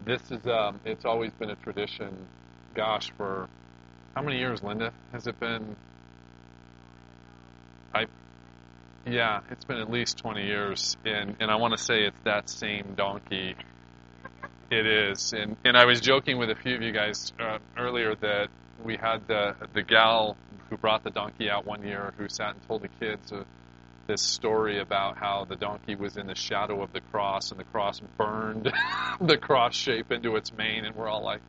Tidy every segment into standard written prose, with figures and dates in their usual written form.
This is, it's always been a tradition, gosh, for how many years, Linda? Has it been? I Yeah, it's been at least 20 years, and I want to say it's that same donkey. It is, and I was joking with a few of you guys earlier that we had the gal who brought the donkey out one year who sat and told the kids this story about how the donkey was in the shadow of the cross, and the cross burned the cross shape into its mane, and we're all like,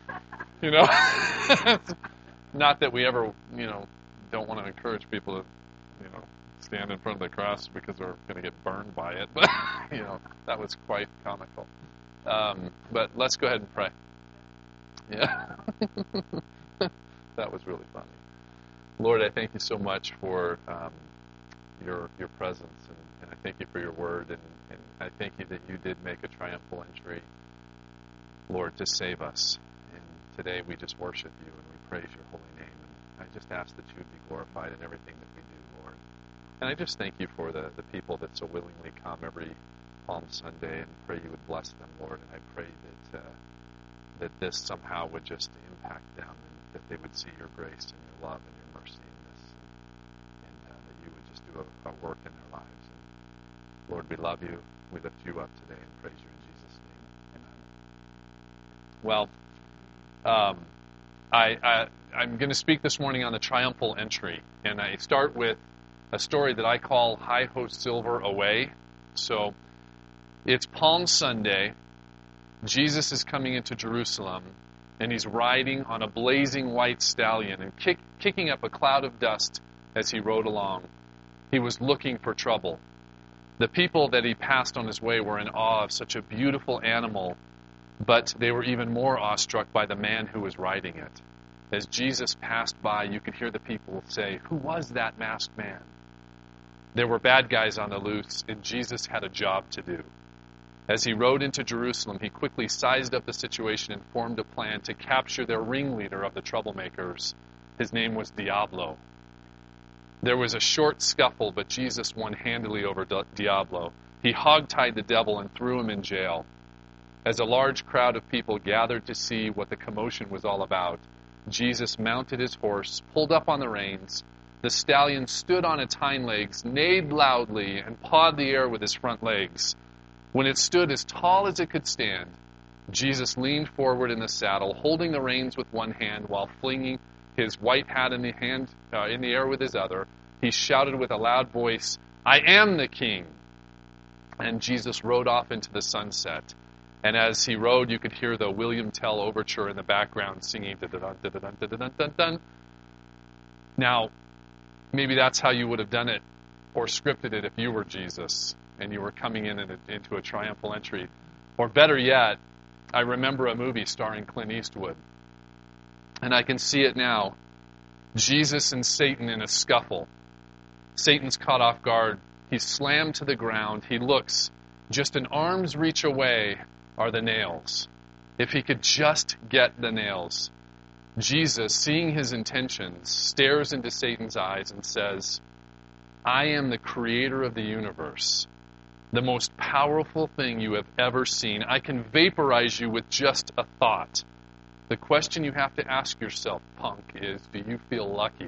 not that we ever, don't want to encourage people to, stand in front of the cross because they're going to get burned by it, but, that was quite comical. But let's go ahead and pray. Yeah. That was really funny. Lord, I thank you so much for your presence, and I thank you for your word, and I thank you that you did make a triumphal entry, Lord, to save us. And today we just worship you and we praise your holy name. And I just ask that you would be glorified in everything that we do, Lord. And I just thank you for the people that so willingly come every Palm Sunday, and pray you would bless them, Lord. And I pray that this somehow would just impact them, and that they would see your grace and your love and your mercy in this, and that you would just do a work in their lives. And Lord, we love you. We lift you up today and praise you in Jesus' name. Amen. Well, I'm going to speak this morning on the triumphal entry, and I start with a story that I call Hi-Ho Silver Away. So it's Palm Sunday. Jesus is coming into Jerusalem, and he's riding on a blazing white stallion and kicking up a cloud of dust as he rode along. He was looking for trouble. The people that he passed on his way were in awe of such a beautiful animal, but they were even more awestruck by the man who was riding it. As Jesus passed by, you could hear the people say, "Who was that masked man?" There were bad guys on the loose, and Jesus had a job to do. As he rode into Jerusalem, he quickly sized up the situation and formed a plan to capture their ringleader of the troublemakers. His name was Diablo. There was a short scuffle, but Jesus won handily over Diablo. He hogtied the devil and threw him in jail. As a large crowd of people gathered to see what the commotion was all about, Jesus mounted his horse, pulled up on the reins. The stallion stood on its hind legs, neighed loudly, and pawed the air with his front legs. When it stood as tall as it could stand, Jesus leaned forward in the saddle, holding the reins with one hand while flinging his white hat in the air with his other. He shouted with a loud voice, "I am the king!" And Jesus rode off into the sunset. And as he rode, you could hear the William Tell overture in the background singing, "Da-da-dun, da-da-dun, da-da-dun, dun-dun." Now, maybe that's how you would have done it or scripted it if you were Jesus and you were coming into a triumphal entry. Or better yet, I remember a movie starring Clint Eastwood, and I can see it now. Jesus and Satan in a scuffle. Satan's caught off guard. He's slammed to the ground. He looks. Just an arm's reach away are the nails. If he could just get the nails. Jesus, seeing his intentions, stares into Satan's eyes and says, "I am the creator of the universe, the most powerful thing you have ever seen. I can vaporize you with just a thought. The question you have to ask yourself, punk, is, do you feel lucky?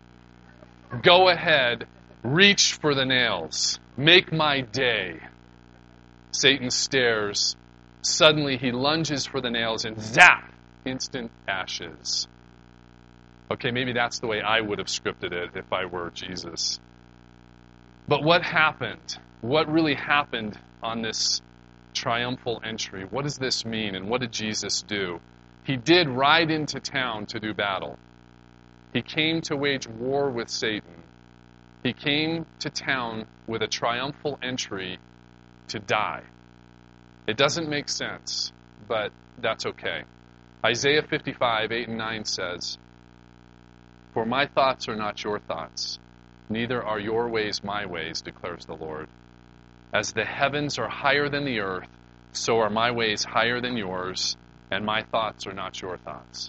Go ahead, reach for the nails. Make my day." Satan stares. Suddenly he lunges for the nails and zap! Instant ashes. Okay, maybe that's the way I would have scripted it if I were Jesus. But what happened? What really happened on this triumphal entry? What does this mean, and what did Jesus do? He did ride into town to do battle. He came to wage war with Satan. He came to town with a triumphal entry to die. It doesn't make sense, but that's okay. Isaiah 55, 8 and 9 says, "For my thoughts are not your thoughts, neither are your ways my ways, declares the Lord. As the heavens are higher than the earth, so are my ways higher than yours, and my thoughts are not your thoughts."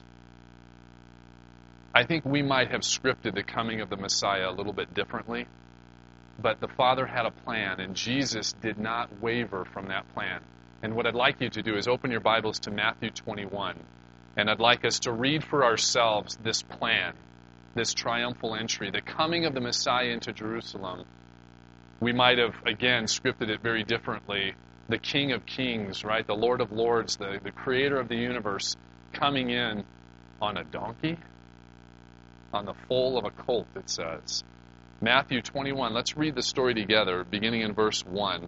I think we might have scripted the coming of the Messiah a little bit differently, but the Father had a plan, and Jesus did not waver from that plan. And what I'd like you to do is open your Bibles to Matthew 21. And I'd like us to read for ourselves this plan, this triumphal entry, the coming of the Messiah into Jerusalem. We might have, again, scripted it very differently. The King of Kings, right? The Lord of Lords, the creator of the universe, coming in on a donkey? On the foal of a colt, it says. Matthew 21, let's read the story together, beginning in verse 1.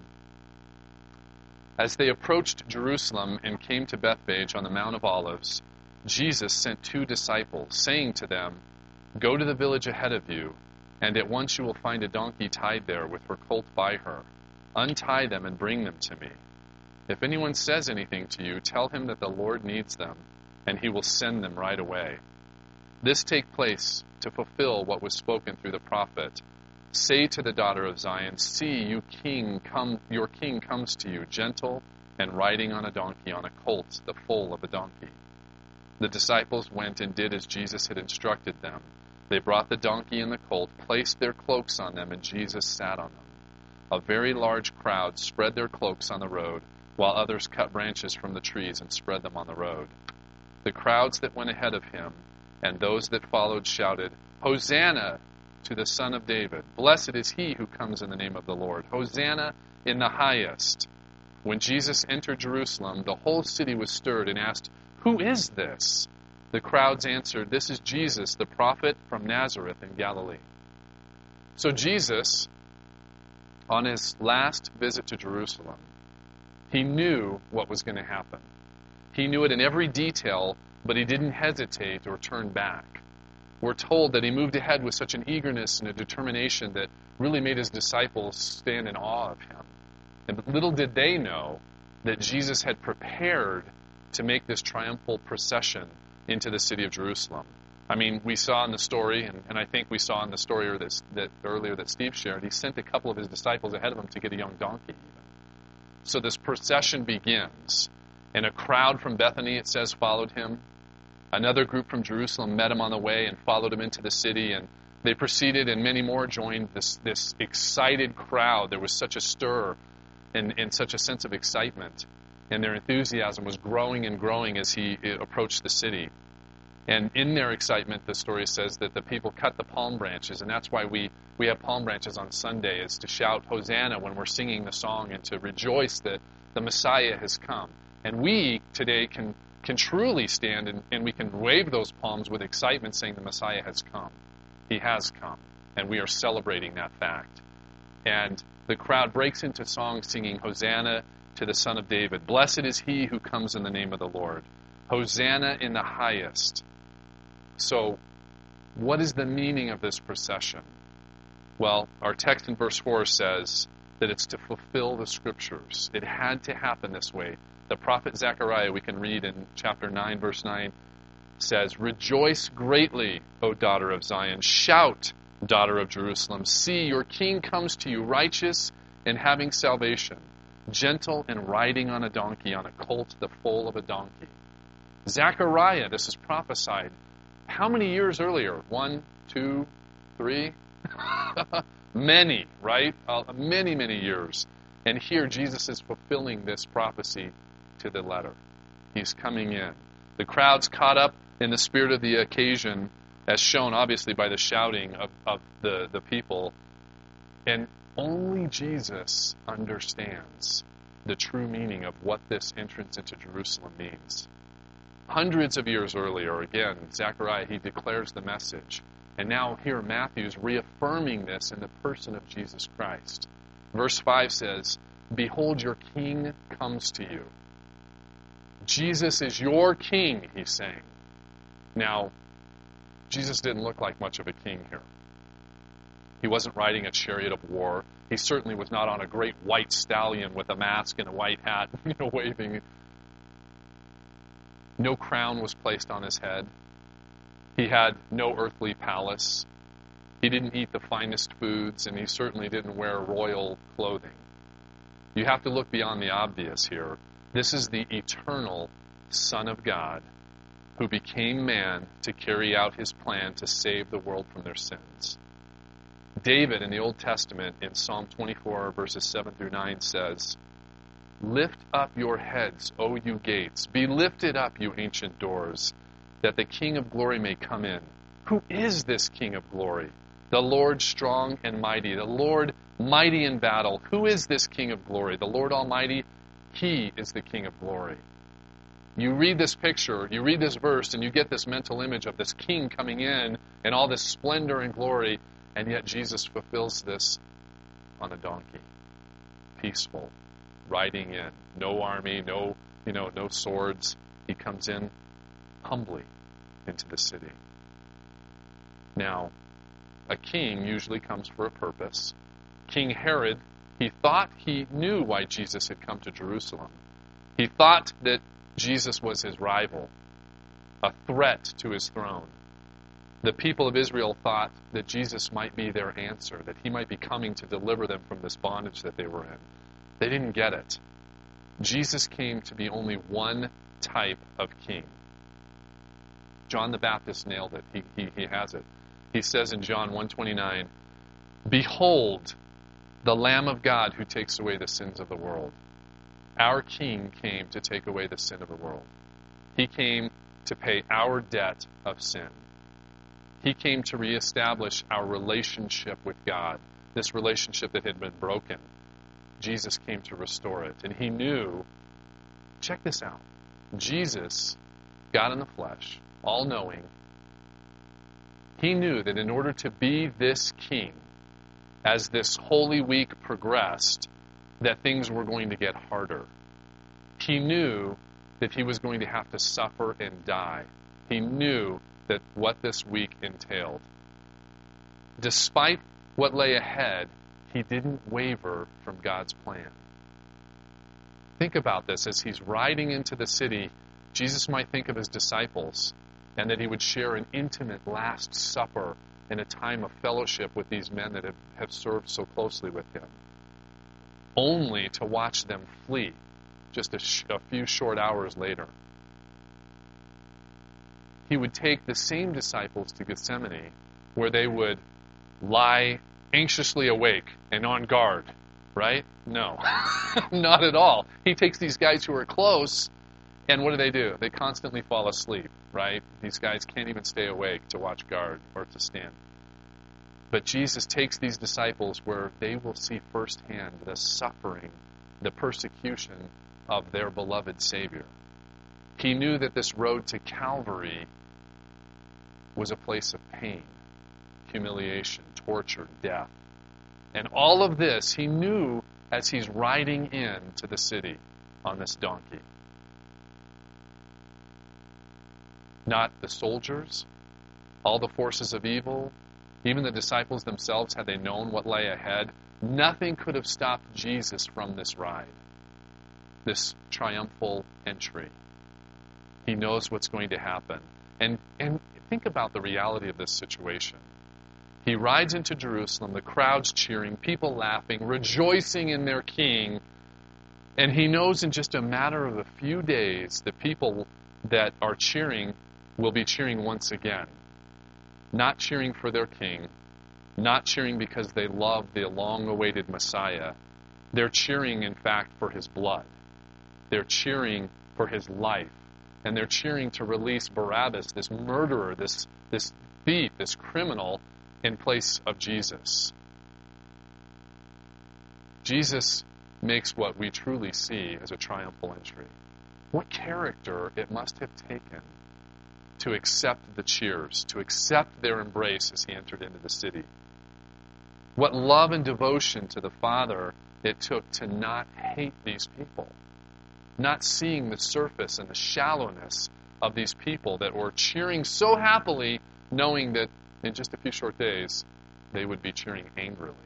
As they approached Jerusalem and came to Bethphage on the Mount of Olives, Jesus sent 2 disciples, saying to them, "Go to the village ahead of you, and at once you will find a donkey tied there with her colt by her. Untie them and bring them to me. If anyone says anything to you, tell him that the Lord needs them, and he will send them right away." This take place to fulfill what was spoken through the prophet. "Say to the daughter of Zion, see, your king comes to you, gentle and riding on a donkey, on a colt, the foal of a donkey." The disciples went and did as Jesus had instructed them. They brought the donkey and the colt, placed their cloaks on them, and Jesus sat on them. A very large crowd spread their cloaks on the road, while others cut branches from the trees and spread them on the road. The crowds that went ahead of him and those that followed shouted, "Hosanna to the Son of David! Blessed is he who comes in the name of the Lord! Hosanna in the highest!" When Jesus entered Jerusalem, the whole city was stirred and asked, "Who is this?" The crowds answered, "This is Jesus, the prophet from Nazareth in Galilee." So Jesus, on his last visit to Jerusalem, he knew what was going to happen. He knew it in every detail, but he didn't hesitate or turn back. We're told that he moved ahead with such an eagerness and a determination that really made his disciples stand in awe of him. And little did they know that Jesus had prepared to make this triumphal procession into the city of Jerusalem. I mean, we saw in the story, and I think we saw in the story that earlier that Steve shared, he sent a couple of his disciples ahead of him to get a young donkey even. So this procession begins, and a crowd from Bethany, it says, followed him. Another group from Jerusalem met him on the way and followed him into the city, and they proceeded, and many more joined this excited crowd. There was such a stir and such a sense of excitement, and their enthusiasm was growing and growing as he approached the city. And in their excitement, the story says that the people cut the palm branches, and that's why we have palm branches on Sunday, is to shout Hosanna when we're singing the song and to rejoice that the Messiah has come. And we today can truly stand and we can wave those palms with excitement, saying the Messiah has come. He has come, and we are celebrating that fact. And the crowd breaks into song singing Hosanna to the Son of David. Blessed is he who comes in the name of the Lord. Hosanna in the highest. So, what is the meaning of this procession? Well, our text in verse 4 says that it's to fulfill the Scriptures. It had to happen this way. The prophet Zechariah, we can read in chapter 9, verse 9, says, "Rejoice greatly, O daughter of Zion. Shout, daughter of Jerusalem. See, your king comes to you, righteous and having salvation, gentle and riding on a donkey, on a colt, the foal of a donkey." Zechariah, this is prophesied how many years earlier? 1, 2, 3? Many, right? Many, many years. And here Jesus is fulfilling this prophecy to the letter. He's coming in. The crowd's caught up in the spirit of the occasion, as shown obviously by the shouting of the people. And only Jesus understands the true meaning of what this entrance into Jerusalem means. Hundreds of years earlier, again, Zechariah, he declares the message. And now here Matthew's reaffirming this in the person of Jesus Christ. Verse 5 says, "Behold, your king comes to you." Jesus is your king, he's saying. Now, Jesus didn't look like much of a king here. He wasn't riding a chariot of war. He certainly was not on a great white stallion with a mask and a white hat, waving. No crown was placed on his head. He had no earthly palace. He didn't eat the finest foods, and he certainly didn't wear royal clothing. You have to look beyond the obvious here. This is the eternal Son of God who became man to carry out his plan to save the world from their sins. David in the Old Testament, in Psalm 24, verses 7 through 9, says, Lift up your heads, O you gates. Be lifted up, you ancient doors, that the King of glory may come in. Who is this King of glory? The Lord strong and mighty, the Lord mighty in battle. Who is this King of glory? The Lord Almighty, He is the King of glory. You read this picture, you read this verse, and you get this mental image of this king coming in and all this splendor and glory, and yet Jesus fulfills this on a donkey, peaceful, riding in, no army, no swords. He comes in humbly into the city. Now, a king usually comes for a purpose. King Herod, he thought he knew why Jesus had come to Jerusalem. He thought that Jesus was his rival, a threat to his throne. The people of Israel thought that Jesus might be their answer, that he might be coming to deliver them from this bondage that they were in. They didn't get it. Jesus came to be only one type of king. John the Baptist nailed it. He has it. He says in John 1:29, "Behold, the Lamb of God who takes away the sins of the world." Our King came to take away the sin of the world. He came to pay our debt of sin. He came to reestablish our relationship with God, this relationship that had been broken. Jesus came to restore it. And he knew, check this out, Jesus, God in the flesh, all-knowing, he knew that in order to be this king, as this Holy Week progressed, that things were going to get harder. He knew that he was going to have to suffer and die. He knew that what this week entailed. Despite what lay ahead, he didn't waver from God's plan. Think about this. As he's riding into the city, Jesus might think of his disciples and that he would share an intimate Last Supper in a time of fellowship with these men that have served so closely with him, only to watch them flee just a few short hours later. He would take the same disciples to Gethsemane, where they would lie anxiously awake and on guard, right? No, not at all. He takes these guys who are close, and what do? They constantly fall asleep, right? These guys can't even stay awake to watch guard or to stand. But Jesus takes these disciples where they will see firsthand the suffering, the persecution of their beloved Savior. He knew that this road to Calvary was a place of pain, humiliation, torture, death. And all of this he knew as he's riding into the city on this donkey. Not the soldiers, all the forces of evil, even the disciples themselves, had they known what lay ahead, nothing could have stopped Jesus from this ride, this triumphal entry. He knows what's going to happen. And think about the reality of this situation. He rides into Jerusalem, the crowds cheering, people laughing, rejoicing in their king, and he knows in just a matter of a few days the people that are cheering will be cheering once again. Not cheering for their king, not cheering because they love the long-awaited Messiah. They're cheering, in fact, for his blood. They're cheering for his life. And they're cheering to release Barabbas, this murderer, this thief, this criminal, in place of Jesus. Jesus makes what we truly see as a triumphal entry. What character it must have taken to accept the cheers, to accept their embrace as he entered into the city. What love and devotion to the Father it took to not hate these people, not seeing the surface and the shallowness of these people that were cheering so happily, knowing that in just a few short days they would be cheering angrily.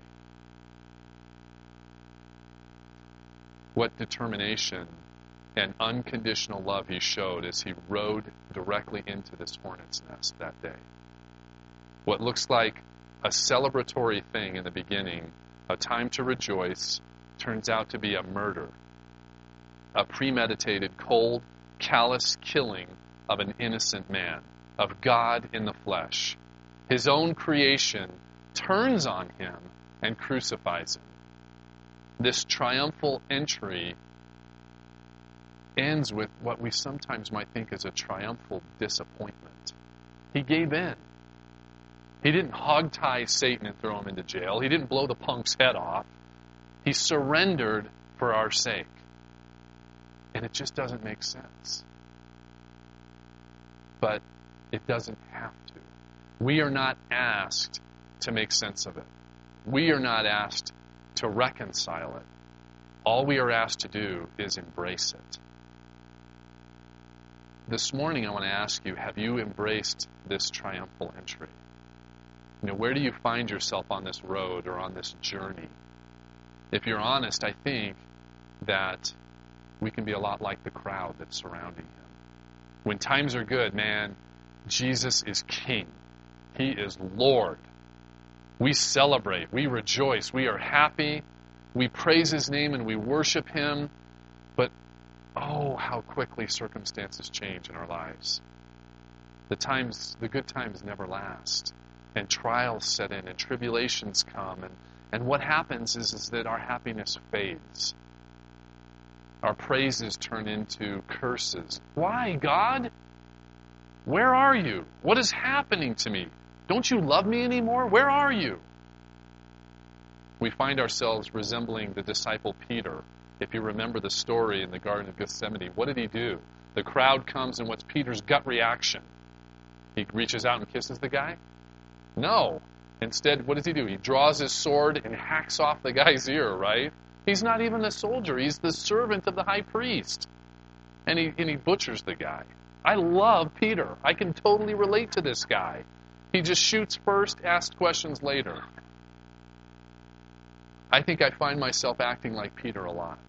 What determination and unconditional love he showed as he rode directly into this hornet's nest that day. What looks like a celebratory thing in the beginning, a time to rejoice, turns out to be a murder, a premeditated, cold, callous killing of an innocent man, of God in the flesh. His own creation turns on him and crucifies him. This triumphal entry ends with what we sometimes might think is a triumphal disappointment. He gave in. He didn't hog-tie Satan and throw him into jail. He didn't blow the punk's head off. He surrendered for our sake. And it just doesn't make sense. But it doesn't have to. We are not asked to make sense of it. We are not asked to reconcile it. All we are asked to do is embrace it. This morning I want to ask you, have you embraced this triumphal entry? Where do you find yourself on this road or on this journey? If you're honest, I think that we can be a lot like the crowd that's surrounding him. When times are good, man, Jesus is King. He is Lord. We celebrate. We rejoice. We are happy. We praise his name and we worship him. But, oh, how quickly circumstances change in our lives. The good times never last. And trials set in and tribulations come. And what happens is that our happiness fades. Our praises turn into curses. Why, God? Where are you? What is happening to me? Don't you love me anymore? Where are you? We find ourselves resembling the disciple Peter. If you remember the story in the Garden of Gethsemane, what did he do? The crowd comes, and what's Peter's gut reaction? He reaches out and kisses the guy? No. Instead, what does he do? He draws his sword and hacks off the guy's ear, right? He's not even a soldier. He's the servant of the high priest. And he butchers the guy. I love Peter. I can totally relate to this guy. He just shoots first, asks questions later. I think I find myself acting like Peter a lot.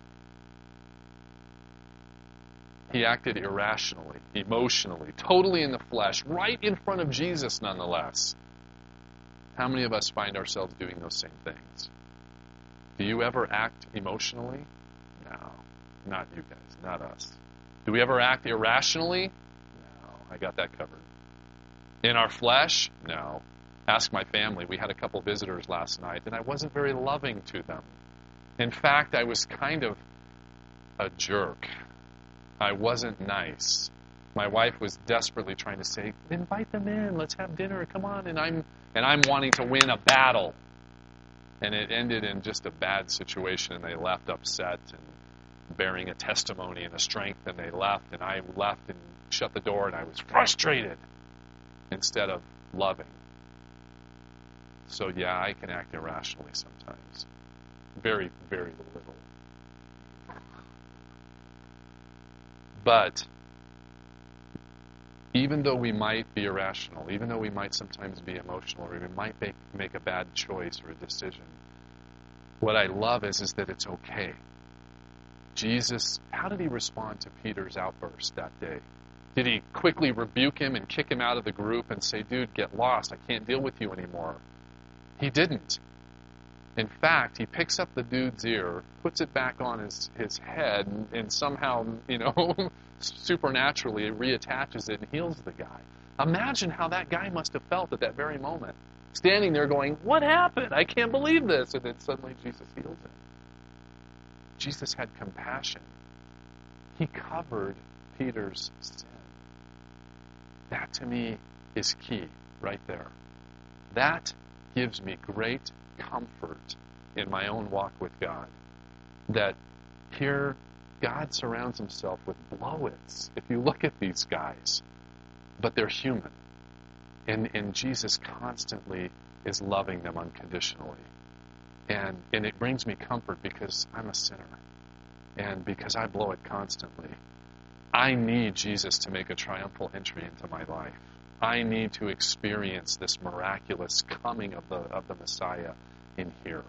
He acted irrationally, emotionally, totally in the flesh, right in front of Jesus nonetheless. How many of us find ourselves doing those same things? Do you ever act emotionally? No, not you guys, not us. Do we ever act irrationally? No, I got that covered. In our flesh? No. Ask my family. We had a couple visitors last night, and I wasn't very loving to them. In fact, I was kind of a jerk. I wasn't nice. My wife was desperately trying to say, invite them in, let's have dinner, come on. And I'm wanting to win a battle. And it ended in just a bad situation, and they left upset and bearing a testimony and a strength, and they left, and I left and shut the door, and I was frustrated instead of loving. So yeah, I can act irrationally sometimes. Very, very little. But even though we might be irrational, even though we might sometimes be emotional, or we might make a bad choice or a decision, what I love is that it's okay. Jesus, how did he respond to Peter's outburst that day? Did he quickly rebuke him and kick him out of the group and say, dude, get lost, I can't deal with you anymore? He didn't. In fact, he picks up the dude's ear, puts it back on his head, and somehow, supernaturally reattaches it and heals the guy. Imagine how that guy must have felt at that very moment. Standing there going, what happened? I can't believe this. And then suddenly Jesus heals him. Jesus had compassion. He covered Peter's sin. That to me is key right there. That gives me great comfort in my own walk with God. That here God surrounds himself with blow-its, if you look at these guys. But they're human. And Jesus constantly is loving them unconditionally. And it brings me comfort because I'm a sinner. And because I blow it constantly. I need Jesus to make a triumphal entry into my life. I need to experience this miraculous coming of the Messiah in here.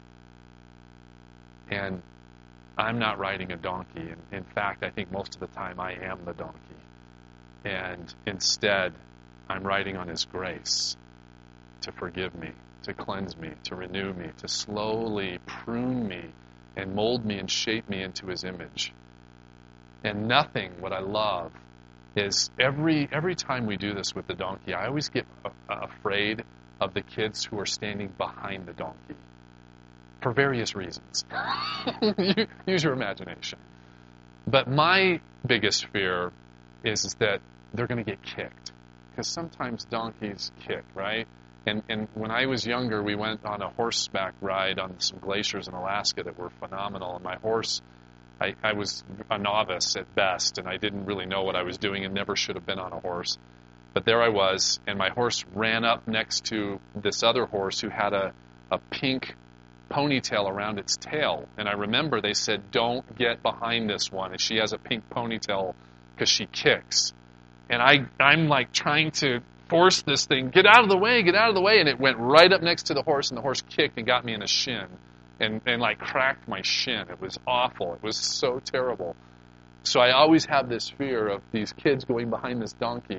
And I'm not riding a donkey. In fact, I think most of the time I am the donkey. And instead, I'm riding on his grace to forgive me, to cleanse me, to renew me, to slowly prune me and mold me and shape me into his image. And nothing, what I love, is every time we do this with the donkey, I always get afraid of the kids who are standing behind the donkey for various reasons. Use your imagination. But my biggest fear is that they're going to get kicked. Because sometimes donkeys kick, right? And when I was younger, we went on a horseback ride on some glaciers in Alaska that were phenomenal. And my horse, I was a novice at best, and I didn't really know what I was doing and never should have been on a horse. But there I was, and my horse ran up next to this other horse who had a pink ponytail around its tail. And I remember they said, don't get behind this one. And she has a pink ponytail because she kicks. And I'm like trying to force this thing, get out of the way, and it went right up next to the horse, and the horse kicked and got me in the shin, and like cracked my shin. It was awful. It was so terrible. So I always have this fear of these kids going behind this donkey.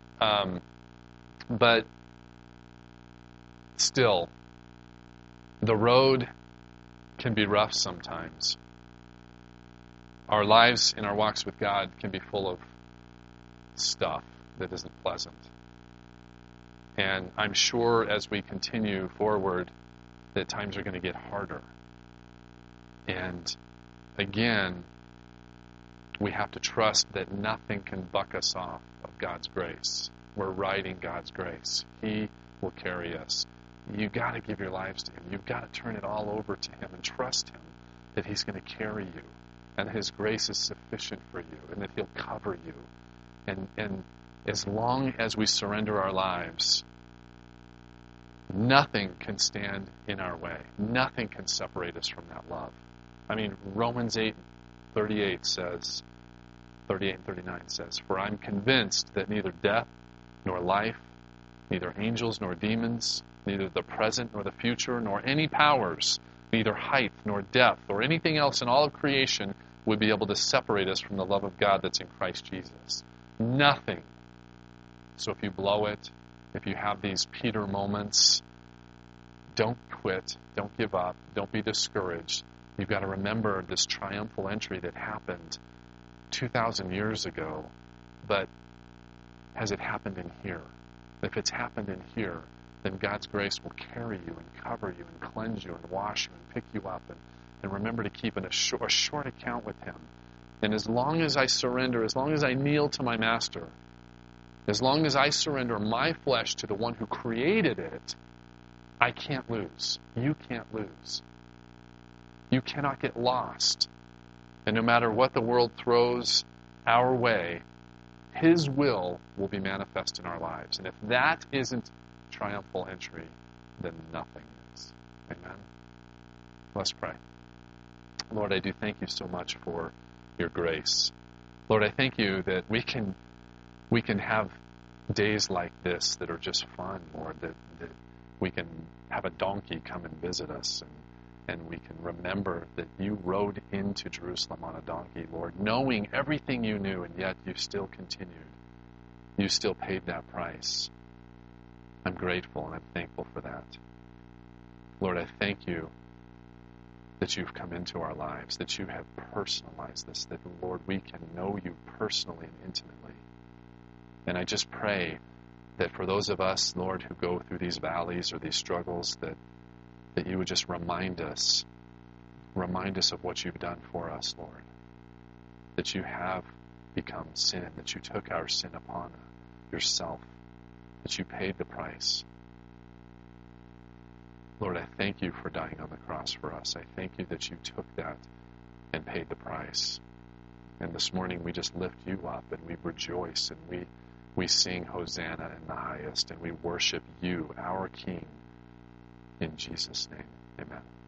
But still, the road can be rough sometimes. Our lives in our walks with God can be full of stuff that isn't pleasant. And I'm sure as we continue forward that times are going to get harder. And again, we have to trust that nothing can buck us off of God's grace. We're riding God's grace. He will carry us. You've got to give your lives to Him. You've got to turn it all over to Him and trust Him that He's going to carry you and His grace is sufficient for you and that He'll cover you. And as long as we surrender our lives, nothing can stand in our way. Nothing can separate us from that love. I mean, Romans 8:38 says, 38 and 39 says, "For I'm convinced that neither death nor life, neither angels nor demons, neither the present nor the future, nor any powers, neither height nor depth, or anything else in all of creation would be able to separate us from the love of God that's in Christ Jesus." Nothing. So if you blow it, if you have these Peter moments, don't quit, don't give up, don't be discouraged. You've got to remember this triumphal entry that happened 2,000 years ago, but has it happened in here? If it's happened in here, then God's grace will carry you and cover you and cleanse you and wash you and pick you up. And remember to keep a short account with Him. And as long as I surrender, as long as I kneel to my Master, as long as I surrender my flesh to the one who created it, I can't lose. You can't lose. You cannot get lost. And no matter what the world throws our way, His will be manifest in our lives. And if that isn't triumphal entry, then nothing is. Amen? Let's pray. Lord, I do thank You so much for Your grace. Lord, I thank You that we can have days like this that are just fun, Lord, that we can have a donkey come and visit us, and we can remember that You rode into Jerusalem on a donkey, Lord, knowing everything You knew, and yet You still continued. You still paid that price. I'm grateful and I'm thankful for that. Lord, I thank You that You've come into our lives, that You have personalized this, that, Lord, we can know You personally and intimately. And I just pray that for those of us, Lord, who go through these valleys or these struggles, that You would just remind us of what You've done for us, Lord. That You have become sin, that You took our sin upon Yourself, that You paid the price. Lord, I thank You for dying on the cross for us. I thank You that You took that and paid the price. And this morning we just lift You up and we rejoice and we sing Hosanna in the highest and we worship You, our King. In Jesus' name, amen.